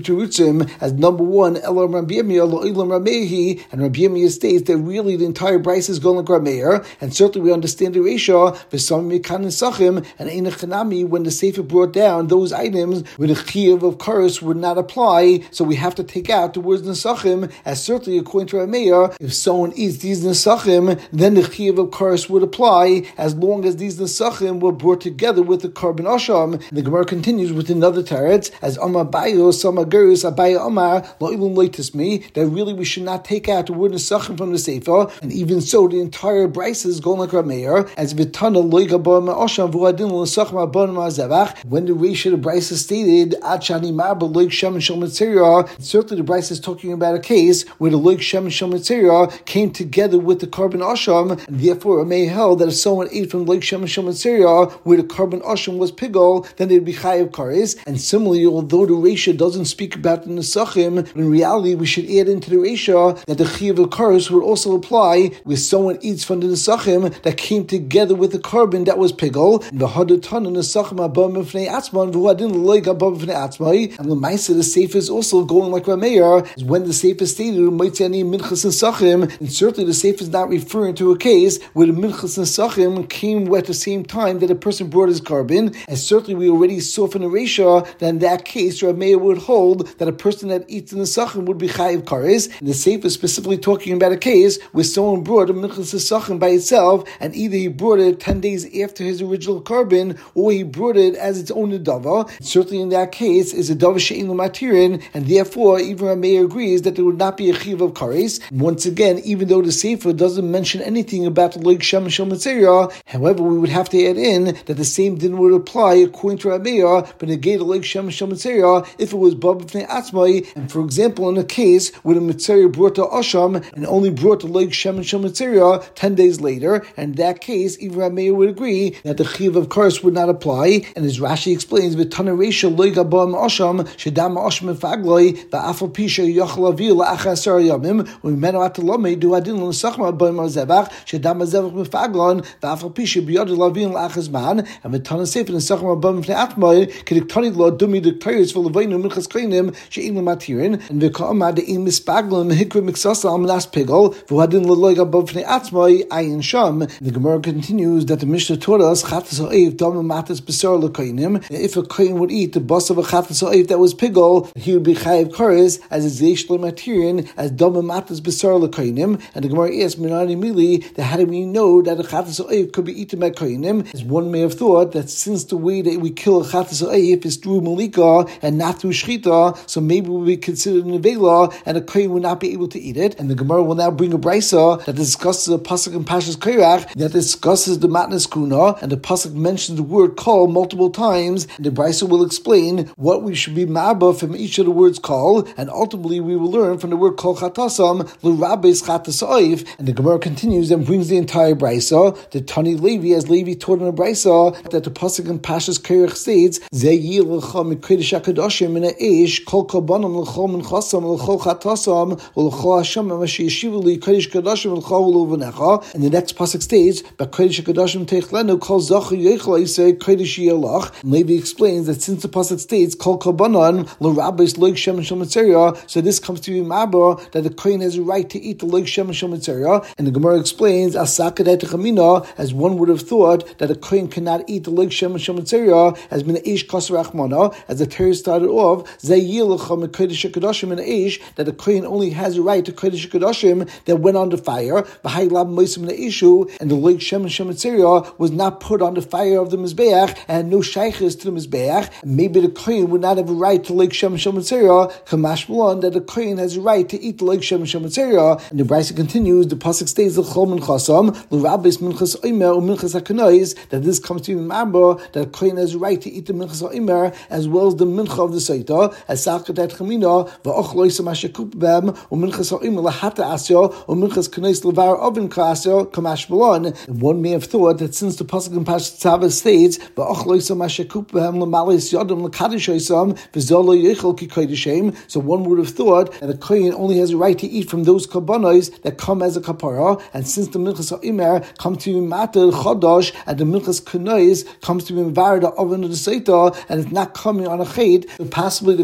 Chisim, as number one, Elam Rabbi Yirmiyah, Lo Elam Ramehi, and Rabbi Yirmiyah states that really the entire Bryce is going like Rameir, and certainly we understand the Reisha, V'sam Mikan Nesachim, and Ein Chanami, when the Sefer brought down those items where the Chiyuv of Karos would not apply, so we have to take out the words Nesachim, as certainly according to Rameir, if someone eats these Nesachim, then the Chiyuv of Karos would apply, as long as these Nesachim were brought together with the Korban Asham. And the Gemara continues with another teretz, as Amar Bayo, Sama Gerus, Abaya Amar, Lo Ilum Leitismi, that really we should not take out the word Nesachim from the Sefer, and even so the entire Bryce is going like Rameir, as Vitana Loiga Bar Ma'asham, Vuadin Nesachim Abon Ma'azevach, when the Reish of the Bryce is stated, Achani Marba Loig Shem and Shom Mitzirah, certainly the Bryce is talking about a case where the Loig Shem and Shom Mitzirah came together with the Korban Asham, and therefore Rameir held that if someone ate from Loig Shem and Shom Mitzirah, where the Korban Asham was pigol, then they'd be chayav kares. And similarly, although the Reisha doesn't speak about the Nesachim, in reality we should add into the Reisha that the chayav of kares would also apply where someone eats from the Nesachim that came together with the Korban that was pigol. The Hadatan Nesachim abam b'fnei atzman v'huadin loig abam b'fnei atzmai. And the Maisa, the Sefer is also going like Rameir, is when the Sefer stated Maitzani Minchas Nesachim, and certainly the Sefer is not referring to a case where the Minchas Nesachim came at the same time that a person brought his Korban, and certainly we already saw from the Reisha that in that case Rameir would hold that a person that eats in the Nesachim would be chayiv kares. And the Sefer is specifically talking about a case where someone brought a Minchas Nesachim by itself, and either he brought it 10 days after his original Korban, or he brought it as its own Nedava. Certainly in that case is a Dava She'in L'Matirin, and therefore even Rameir agrees that there would not be a chiv of kares. Once again, even though the Sefer doesn't mention anything about the Loig Shem and Shom Mitzirah, however, we would have to add in that the same din would apply according to Rameir, but negate the Loig Shem and Shom Mitzirah if it was Bab B'fnei Atzmai. And for example, in a case where the Mitzirah brought the Asham and only brought the Loig Shem and Shom Mitzirah 10 days later, and in that case, even Rameir would agree that the chiv of kares would not apply. And as Rashi explains, V'tana Reisha Loig Abam Asham Shedam Asham Fagloi Va'afal Pisha Yochel Avil La'achas Sar Yamim U'Menu Atalome Du Adin L'Sachma B'Im Zevach Shedam Zevach Mefaglon Va'afal Pisha B'Yod Lavin La'achas Man and V'tana Sefer L'Sachma B'Im Fnei Atmai K'Diktani Lo Dumi Diktarius V'Levainu Minchas Kleinim She'im L'Matirin and V'Ka'amad De'im Mispaglon Mehikra Miksasa Al Manas Pigol V'Adin L'Loig Abam Fnei Atmai Ayin Sham. The Gemara continues that the Mishnah taught us Chatas Ha'ev Dama Matas B'Sar L'Kainim. If a kohen would eat the bus of a Chatas Ha'ev that was pigol, he would be chayiv kares as a zeish l'matirin as Dama Matas B'Sar L'Kainim. And the Gemara asks Minani Mili that how do we know that a Chatas Ha'ev could be eaten by kohenim? As one may have thought that since the way that we kill a Chatas Ha'ev is through malika and not through shchita, so maybe we would be considered nevela and a kohen would not be able to eat it. And the Gemara will now bring a brisa that discusses a pasuk in Pashas Korach that discusses the matnas kuna, and the pasuk mentions the word kol multiple times, and the brisa will explain what we should be ma'aba from each of the words kol, and ultimately we will learn from the word kol chatasam l'rabbeis chatas ha'ev. And the Gemara continues and brings the entire brisa. The Tani Levi, as Levi taught in the brisa, that the pasuk in Pashas Korach states Zeyi l'cha mikodesh hakadoshim min ha'esh kol korbanim l'chol minchasam l'chol chatasam l'chol Hashem m'asher yeshivu li kodesh kadoshim l'chol u'v'necha. And the next pasuk states b'kodesh hakadoshim teichlenu kol zacher yochel yisei kodesh yelach. Levi explains that since the pasuk states kol korbanon l'rabbis loig shem and shom mitzirah, so this comes to be ma'aba that the kohen has a right to eat the loig shem and shom mitzirah. And the Gemara explains asakadet chamina, as one would have thought that a kohen cannot eat the loig shem and shom mitzirah as min eish kasar achmana, as the Torah started off zayilacham kodesh kadoshim in eish, that the kohen only has a right to kodesh kadoshim that went on the fire. V'haylab moisim in the ishu, and the loig shem and shom mitzirah was not put on the fire of the mizbeach and no shaykhs to the mizbeach. Maybe the kohen would not have a right to loig shem and shom mitzirah. Kamash malon that the kohen has a right to eat the loig shem and shom mitzirah. And the brisa continues. The pasuk states l'chol minchasam l'rabbis minchas omer or minchas hakanais, that this comes to be ma'aba that the kohen has a right to eat the minchas omer as well as the mincha of the saita. As sakat chamina va'ochlois mashakub bem or minchas omer lahata asya or minchas kanais levar oven kasya. Kamash malon. One may have thought that since the pasuk in Pashas Tzava states va'ochlois mashakub bem l'malis yadam l'kadishaysam v'zolo yichol ki kodeshem, so one would have thought that a kohen only has a right to eat from those korbanos that come as a kapara, and since the minchas ha'omer comes to be matel chodosh and the minchas kanais comes to be mevar the oven of the seita and it's not coming on a chet, so possibly the kohen would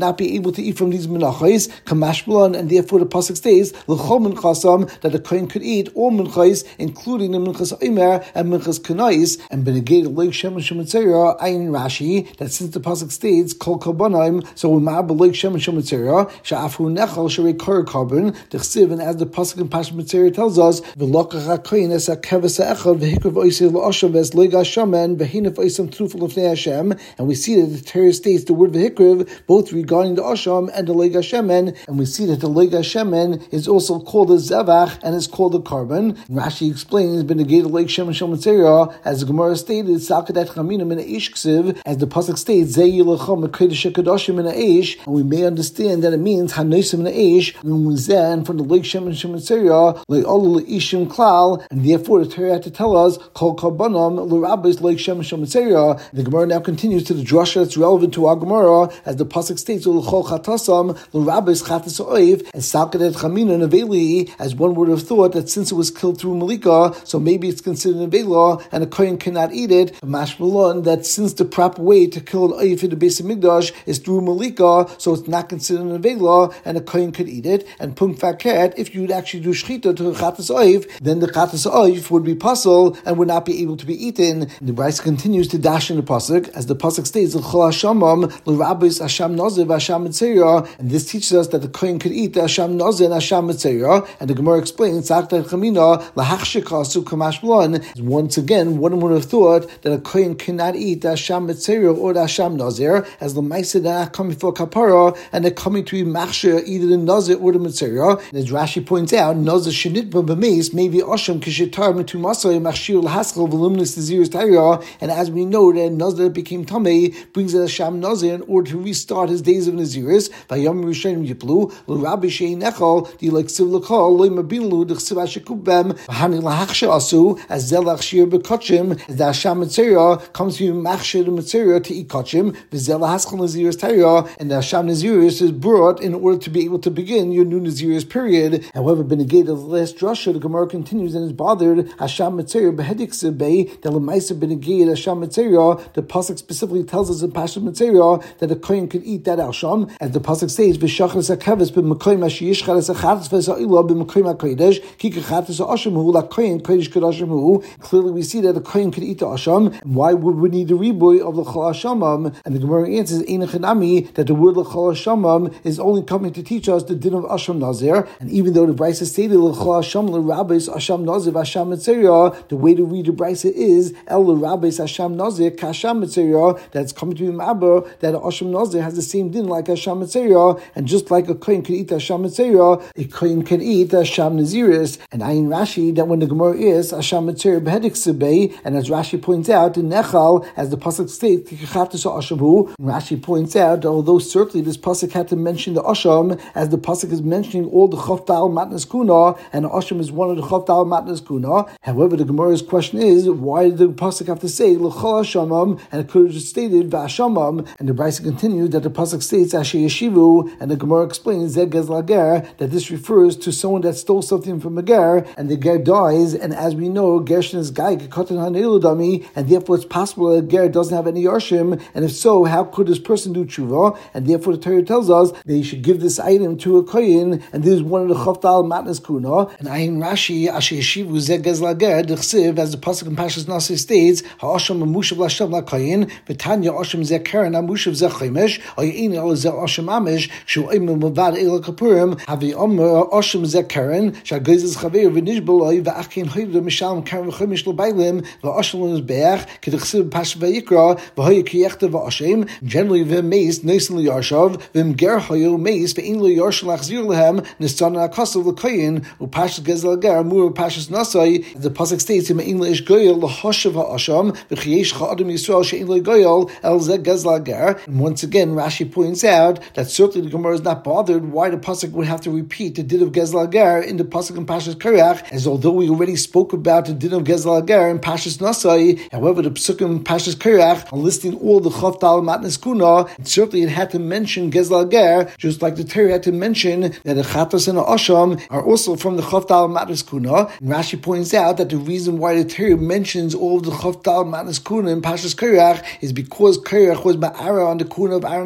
not be able to eat from these menachos, kamashmalan, and therefore the pasuk states l'chol minchasam that the kohen could eat all minchos, including the minchas omer and minchas kanais, and benegate loik shemen shemitzera ayin Rashi that since the pasuk states kol korbanim, so we ma'ab loik shemen shemitzera sha'afu nechal sherei kor korban d'chsiv, and as the pasuk in Parashat Mitzera tells us v'lokach hakohen es hakeves ha'echad v'hikra v'oisei l'oshav es loiga shaman v'hinef oisam trufel l'fnei Hashem, and we see that the Torah states the word v'hikriv both regarding the osham and the loiga shemen, and we see that the loiga shemen is also called a zevach and is called a korban. Rashi explains benegate loik shemen shemitzera, as the Gemara stated salkadat chaminim in eish ksiv, as the pasuk states zei yilacham kodesh kadoshim in eish, and we may understand that it means hanosim in eish and from the loik shemen shemitzera like all ishim klal, and therefore the Torah had to tell us kol korbanom l'rabbis loik shemen shemitzera. The Gemara now continues to the drasha that's relevant to our Gemara, as the pasuk states l'chol chatasam l'rabbis chatas oiv, and salkadet chamina neveli, as one would have thought that since it was killed through malika, so maybe it's considered nevela and a kohen cannot eat it. Mashmalon, that since the proper way to kill an oif in the Beis Hamikdash is through malika, so it's not considered nevela and a kohen could eat it. And punkt faket, if you would actually do shchita to chatas oif, then the chatas oif would be pasul and would not be able to be eaten. And the Brisa continues to dash in the pasuk, as the pasuk states l'chol hashamam l'rabbis asham naziv asham mitzera, and this teaches us that the kohen could eat the asham naziv and asham mitzera. And the Gemara explains zakta chamina lahachshikasu kamashblon. Once again, one would have thought that a kohen cannot eat the asham mitzera or the asham nazir, as the ma'aseh they're not coming for kapara and they're coming to be machshir either the nazir or the mitzera. And as Rashi points out, nazir shenitba b'meis maybe asham kishetar mitu masay machshir l'haskal v'lumnis l'zirus tayra. And as we know that nazir became tamei brings a asham nazir in order to restart his days of naziris. Vayam rishonim yiplu l'rabbi shein nechal di like siv l'kol loy mabinlu d'chsiv hashikubem v'hani lahachshir asu as zelach shir b'kotchim, as the asham mitzera comes to machshir the mitzera to eat kotchim v'zelah haskal naziris tayra, and the asham naziris is brought in order to be able to begin your new naziris period. However, benegate of the last drasha, the Gemara continues and is bothered asham mitzera behedik sebei that lemaisa benegate asham mitzera. The pasuk specifically tells us in Parashat Mitzera that the kohen could eat that asham, as the pasuk says v'shachas hakeves b'mekoyim hashiyishchalas hachatas v'sa'ila b'mekoyim hakodesh kikachatas ha'asham hu la'kohen kodesh kodashim hu. Clearly, we see that the kohen could eat the asham. Why would we need the riboy of the chol hashamam? And the Gemara answers einachanami that the word l'chol hashamam is only coming to teach us the din of asham nazir. And even though the Brisa stated l'chol hasham l'rabbis asham nazir v'asham mitzera, the way to read the Brisa is el l'rabbis asham nazir kasham mitzera, that's coming to be ma'aber that asham nazir has the same din like asham mitzera, and just like a kohen can eat asham mitzera, a kohen can eat asham naziris. And ayin Rashi that when the Gemara is asham mitzera behedik sebei, and as Rashi points out, the nechal, as the pasuk states, Rashi points out that although certainly this pasuk had to mention the asham, as the pasuk is mentioning all the chaftal matnas kuna, and the asham is one of the chaftal matnas kuna. However, the Gemara's question is, why did the pasuk have to say l'chol hashamam, and it could have just stated v'ashamam? And the Brisa continued that the pasuk states asher yeshivu, and the Gemara explains zeg gezla ger, that this refers to someone that stole something from a ger, and the ger dies, and as we know, gershon is gai kekatan haneludami, and therefore it's possible that ger doesn't have any yarshim, and if so, how could this person do tshuva? And therefore the Torah tells us that you should give this item to a kohen, and this is one of the chaftal matnas kuna. And ayin Rashi asher yeshivu zeg gezla ger d'chsiv, as the pasuk in Parshas Naso states ha'asham amushav l'asham la'kohen v'tanya asham zeh keren amushav zeh chaimesh ha'yin el zeh asham amish shu oimel mavad el kapurim havi omer asham zeh keren shagezes chaver v'nishbaloi v'achin hoyvda mishalem keren v'chaimesh l'bailim v'asham l'nizbeach k'dechsiv Parshas Vayikra v'hoy kiyechta v'asham generally v'meis noisin l'yarshav v'mger hoyo meis v'in l'yarshav l'achzir lehem nistan ha'kasav l'kohen u'Parshas Gezel Ger Amur Parshas Nasai. The pasuk states in English goyel l'hoshav ha'asham v'chiyesh cha'adam Yisrael she'in l'goyel el zeh Gezel Ger. And once again, Rashi points out that certainly the Gemara is not bothered why the pasuk would have to repeat the din of Gezel Ger in the pasuk in Parshas Korach, as although we already spoke about the din of Gezel Ger in Parshas Nasai. However, the pasuk in Parshas Korach are listing all the chaftal matnas kuna, and certainly it had to mention Gezel Ger, just like the Torah had to mention that the chatas and the asham are also from the chaftal matnas kuna. And Rashi points out that the reason why the Torah mentions all of the chaftal matnas kuna in Parshas Korach is because Korach was ma'ara on the kuna of Aaron HaKohen,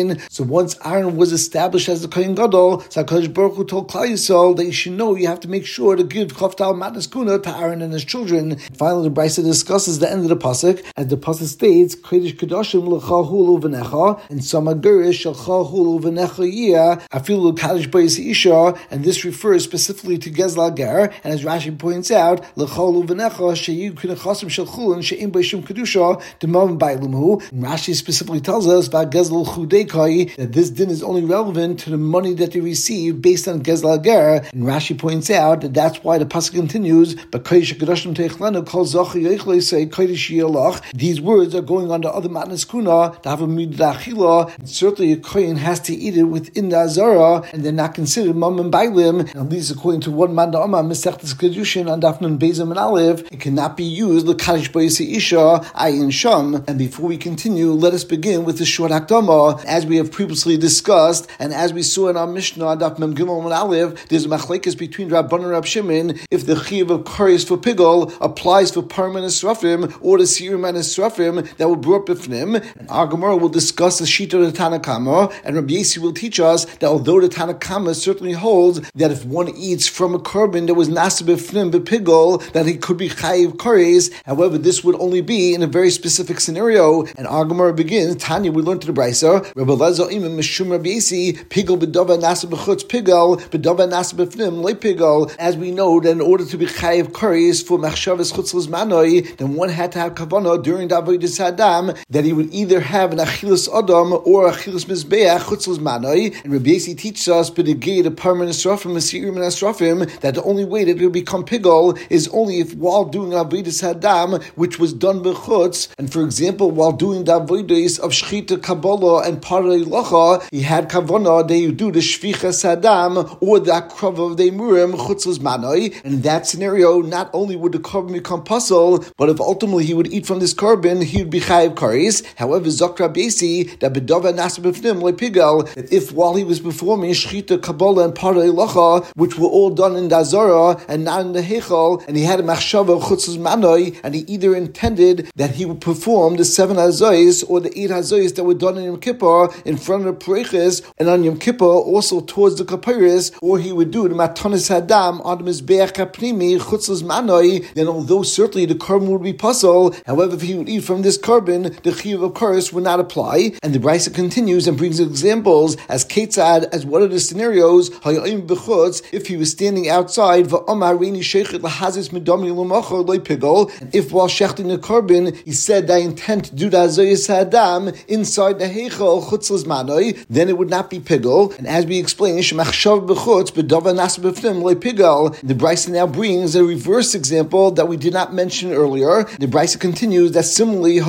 Kohen. So once Aaron was established as the Kohen Gadol, so HaKadosh Baruch Hu told Klal Yisrael that you should know you have to make sure to give Chaftal Matnas Kuna to Aaron and his children. Finally, the Brisa discusses the end of the pasuk, as the pasuk states, Kodesh Kedoshim L'cha Hulu V'necha, and Samagurish L'cha Hulu V'necha Yia, Afilu Kadosh B'yis Isha, and this refers specifically to Gezla Ger, and as Rashi points out, L'cha Hulu V'necha Sheyu Kinechasim Shel Chulin She'im B'yishim Kedusha D'mam Ba'ilumhu. And Rashi specifically tells us about Gezla Chudekai that this din is only relevant to the money that they receive based on Gezla Ger, and Rashi points out that that's why the pasuk continues, but Kodesh Kedoshim Teichlanu Kol Zachi Yechlei say Kodesh Yelach. These words are going on to other Matnas Kuna to have a midah achila, and certainly a kohen has to eat it within the azara, and they're not considered mam and bailim. And at least according to one man da'ama Masechtas Kedushin on Dafnun Bezim and Aleph, it cannot be used l'kadosh b'yis isha ayin sham. And before we continue, let us begin with the short hakdama. As we have previously discussed, and as we saw in our Mishnah on Daf Mem Gimel and Aleph, there's a machlekes between Rabban and Rab Shimon if the chiyuv of kares for pigol applies for Parman and Srafim or the Sirim and Srafim that were brought b'fnim. And our Gemara will discuss the Shita of the Tanna Kama, and Rabbi Yossi will teach us that although the Tanna Kama certainly holds that if one eats from a korban that was nasa b'fnim b'pigol, that he could be chayiv kares. However, this would only be in a very specific scenario. And our Gemara begins, Tanya, we learned to the Brisa, Rabbi Lezer imam mishum Rabbi Yossi, pigol b'dava nasa b'chutz pigol, b'dava nasa b'fnim le pigol. As we know that in order to be chayiv kares for machshavas chutz l'zmanoi, then one had to have kavanah during the avodas hadam that he would either have an achilas adam or achilas mizbeach chutz l'zmanoi. And Rabbi Yossi teaches us b'negei the parman esrafim asirim and esrafim that the only way that it will become pigol is only if while doing avodas hadam, which was done b'chutz, and for example while doing the avodas of shchita kabbalah and parei lacha, he had kavanah that you do the shvichas hadam or the akrav of the murim chutz l'zmanoi. And in that scenario, not only would the korban become puzzle, but if ultimately he would eat from this korban, he would be chayiv kares. However, Zok Rabbi Yossi that bedava nasa b'fnim lepigal, that if while he was performing shchita, kabbalah, and parei lacha, which were all done in the azara and not in the heichal, and he had a machshava chutz l'zmanoi, and he either intended that he would perform the 7 hazayis or the 8 hazayis that were done in Yom Kippur in front of the pareches, and on Yom Kippur also towards the kapiris, or he would do the matanis hadam on the mizbeach kapnimi chutz l'zmanoi, then although certainly the korban would be puzzle, however, if he would eat from this korban, the chiyuv of kares would not apply. And the Brisa continues and brings examples as ketzad, as what are the scenarios hayayim b'chutz if he was standing outside v'amar reini sheichet lahazis midami l'machor lo'pigol, and if while shechting the korban he said I intend to do the hazayis hadam inside the heichal chutz l'zmanoi, then it would not be pigol. And as we explained, shemachshav b'chutz b'dava nas b'fnim lo'pigol. The Brisa now brings a reverse example that we did not mention earlier. The Brisa continues that similarly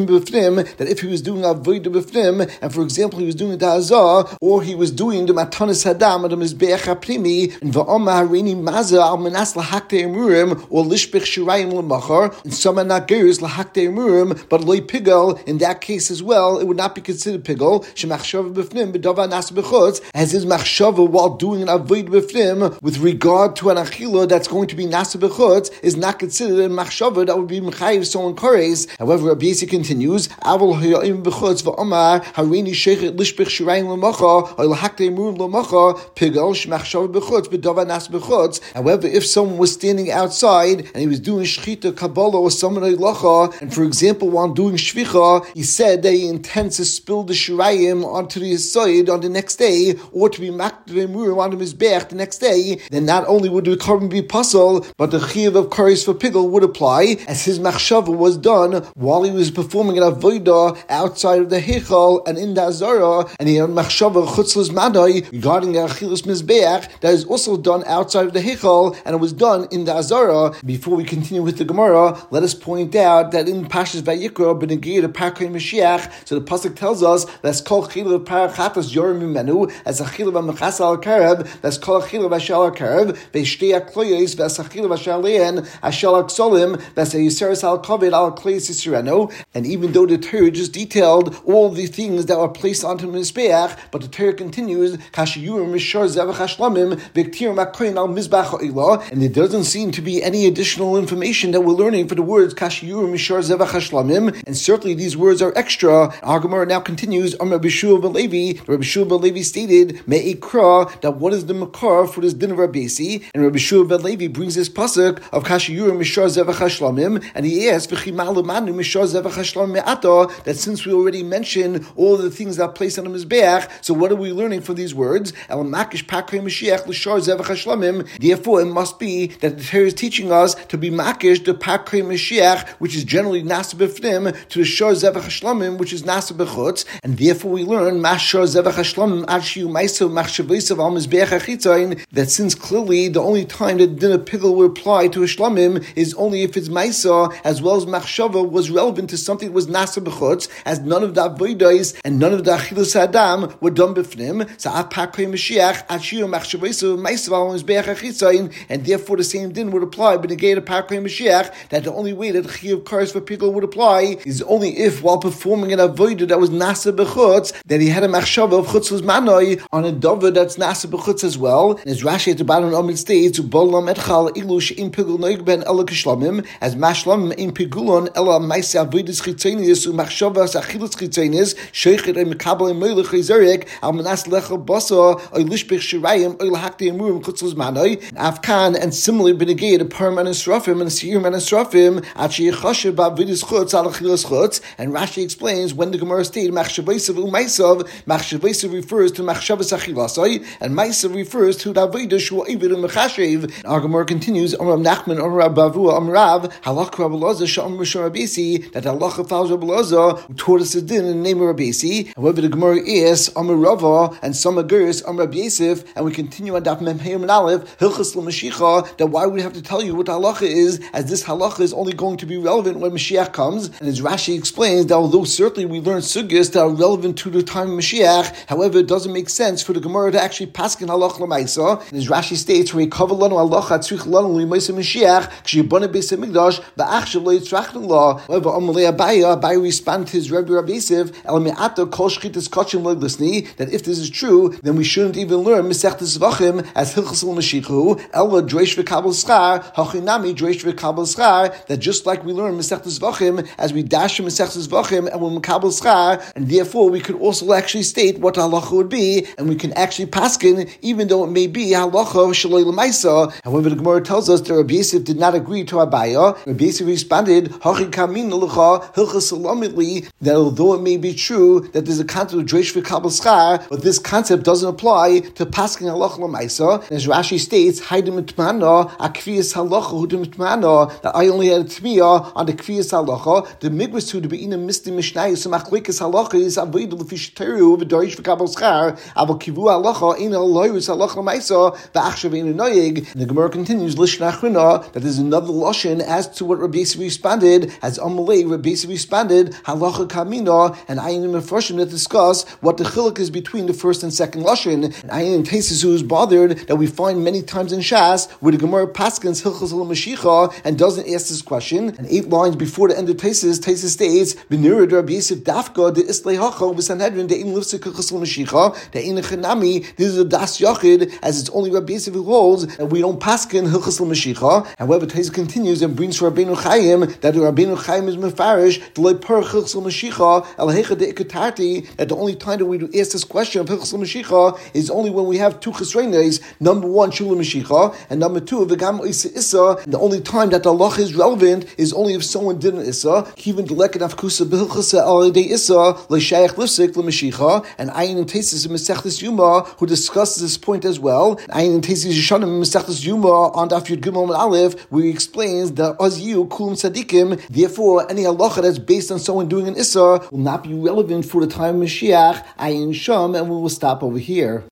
that if he was doing avodah b'fnim, and for example he was doing the hazah, or he was doing the matanis hadam or the mizbeach hapnimi, and va'omah hareini mazah al manas lahakte emurim or lishbech shirayim l'machar, and some are not gears lahakte emurim, but loy pigal. In that case as well, it would not be considered pigal. Shemachshava b'fnim b'dava nas b'chutz, as his machshava while doing an avodah b'fnim with regard to an achila that's going to be nasa b'chutz is not considered a machshava that would be mechayiv someone kares. However, Rabbi Yossi continues, Aval hayayim b'chutz v'omar hareini sheichet lishbech shirayim l'macha or lahakte emurim l'macha pigal shemachshava b'chutz b'dava nas b'chutz. However, if someone was standing outside and he was doing shchita, kabbalah, or samanei lacha, and for example while doing shvicha he said that he intends to spill the shirayim onto the side on the next day, or to be maked the emurim on his back the next day, then not only would the korban be puzzle, but the chiyuv of kares for pigal would apply, as his machshava was done while he was performing an avodah outside of the heichal and in the azara, and he had machshava chutz l'zmanoi regarding the achilas mizbeach that is also done outside of the heichal and it was done in the azara. Before we continue with the Gemara, let us point out that in Pashas Vayikra b'negei to Parkei Mashiach, so the pasuk tells us that's called chila parachatas yorim mimenu, as a chila v'mechas al karev, that's called chila v'ashal al karev, ve'shtei akloyos v'as chila v'ashal le'en ashal aksolim v'as yiseres al kovid al kleis yisireno. And even though the Torah just detailed all the things that were placed onto the mizbeach, but the Torah continues kashiyurim mishar zevach hashlamim v'ktirim akoyin al mizbach ha'ila, and there doesn't seem to be any additional information that we're learning for the words kashiyurim mishar zevach hashlamim, and certainly these words are extra. Our Gemara now continues, Amar Rabbi Shua ben Levi. Rabbi Shua ben Levi stated, Me'ikra, that what is the makar for this din of Rabbi Yossi? And Rabbi Shua ben Levi brings this pasuk of Kashiyur Mishar Zevach HaShlamim, and he asks, V'chimalamanu Mishar Zevach HaShlamim Me'ata, that since we already mentioned all the things that are placed on the Mizbeach, so what are we learning from these words? El Makish Pakrei Mashiach L'Shar Zevach HaShlamim. Therefore, it must be that the Torah is teaching us to be Makish the Pakrei Mashiach, which is generally Nasa B'fnim, to the Shar Zevach HaShlamim, which is Nasa B'chutz, and therefore we learn Mashar Zevach HaShlamim Adshiu Maisav Machshavaisav Al Mizbeach HaChitzayin, that since clearly the only time that din of pigel would apply to a Shlamim is only if its Maisa as well as Machshava was relevant to something that was Nasa B'chutz, as none of the Avodos and none of the Achilus Adam were done B'fnim, so Av Pakrei Mashiach Adshiu Machshavaisav Maisav Al Mizbeach HaChitzayin, and therefore the same din would apply, but negate a Pakrei Mashiach, that the only way that the Chiyuv Kares for pigel would apply is only if while performing an avodah that was nasa b'chutz, that he had a machshava of chutzos manoi on a dover that's nasa b'chutz as well. And as Rashi at the bottom of the states, bolam etchal ilush in pigul noig ben ela kishlamim, as mashlamim in pigulon ela ma'aseh avodas chitzonius u'machshava sachilus chitzonius sheichet and mekabel and moilech chizerek al manas lechel basa oy lishbech shirayim oy lahakti emurim chutzos manoi afkan, and similarly benegay the parman and srafim and siyum and srafim achi yechasher ba'avodas chutz al achilas chutz. And Rashi explains when the Gemara stated Machshavaisav u'Maisav, Machshavaisav refers to Machshavas Achilasai, and Maisav refers to the Avodah Shu Eivid u'Mechashev. Our Gemara continues, Amar Nachman, Amar Bavua, Amar Rav, Halach Rabbi Elazar, Sha'am Rishon Rabbi Yossi, that Halacha follows Rabbi Elazar, who taught us a din in the name of Rabbi Yossi. However, the Gemara is Amar Rava and some Aguris, Amar Rabbi Yosef, and we continue on Daf Mem Hey and Aleph, Hilchas L'Mashiach, that why we have to tell you what the halacha is, as this halacha is only going to be relevant when Mashiach comes. And as Rashi explains that although certainly we learn sugyas that are relevant to the time of Mashiach, however, it doesn't make sense for the Gemara to actually paskin halach l'maisa. And as Rashi states, "Reikav lanu halacha tzrich lanu l'maisa Mashiach k'shiyibana beis hamikdash ba'achshav lo yitzrachnu la." However, Amalei Abaye responded to his Rabbi Yosef, "El me'ata kol shchitas kachim lo glisni," that if this is true, then we shouldn't even learn Masechtas Zvachim as Hilchos L'Mashichu, Ela Dreish v'Kabel Schar, Hachinami Dreish v'Kabel Schar, that just like we learn Masechtas Zvachim as we dash Masechtas Zvachim and we Makabel Schar, and therefore we could also actually state what the halacha would be, and we can actually paskin even though it may be halacha shaloi l'maisa. However, the Gemara tells us that Rabbi Yosef did not agree to Abaya. Rabbi Yosef responded, "Hachi kamin l'cha hilchas salamitli," that although it may be true that there's a concept of dreish v'kabel schar, but this concept doesn't apply to paskin halacha l'maisa. As Rashi states, "Haydim mitmana akviyas halacha hudim mitmana," that I only had a tmiya on the kviyas halacha. The migwas to be in a misty mishnayos so machlikas halacha is avoid l'fishteru v'dorish v'kabel schar aval kivu halacha in halayrus halacha l'maisa v'achshav in noyeg. And the Gemara continues lishna achrina that there's another lashon as to what Rabbi Yosef responded. As Amalei, Rabbi Yosef responded halacha kamina, and ayin mefarshim that discuss what the chiluk is between the first and second lashon. And ayin Taisus who is bothered that we find many times in Shas where the Gemara paskins hilchos l'mashicha and doesn't ask this question. And 8 lines before the end of Taisus states v'nirad Rabbi Yosef dafka de islay hacha v'sanhedrin de in lifsik hilchos l'mashicha de in chanami. This is a das yachid, as it's only Rabbi Yosef who holds that we don't paskin hilchos l'mashicha. However, Taisus continues and brings to Rabbeinu Chaim that the Rabbeinu Chaim is mefarish to lay per hilchos l'mashicha el hecha de ikatarti, that the only time that we do ask this question of hilchos l'mashicha is only when we have 2 chesrones. Number 1, shul l'mashicha, and number 2, v'gam isa issa. And the only time that the halacha is relevant is only if someone did an issa. Even deleket afkusa b'hilchasa al yedei issa l'shayach lifsik l'mashicha. And Ayin and Taisus in Masechtas Yuma who discusses this point as well. Ayin and Taisus Yishanim in Masechtas Yuma on Daf Yud Gimel and Aleph, where he explains that az yu kulam tzadikim. Therefore, any halacha that's based on someone doing an issa will not be relevant for the time of Mashiach. Ayin Sham, and we will stop over here.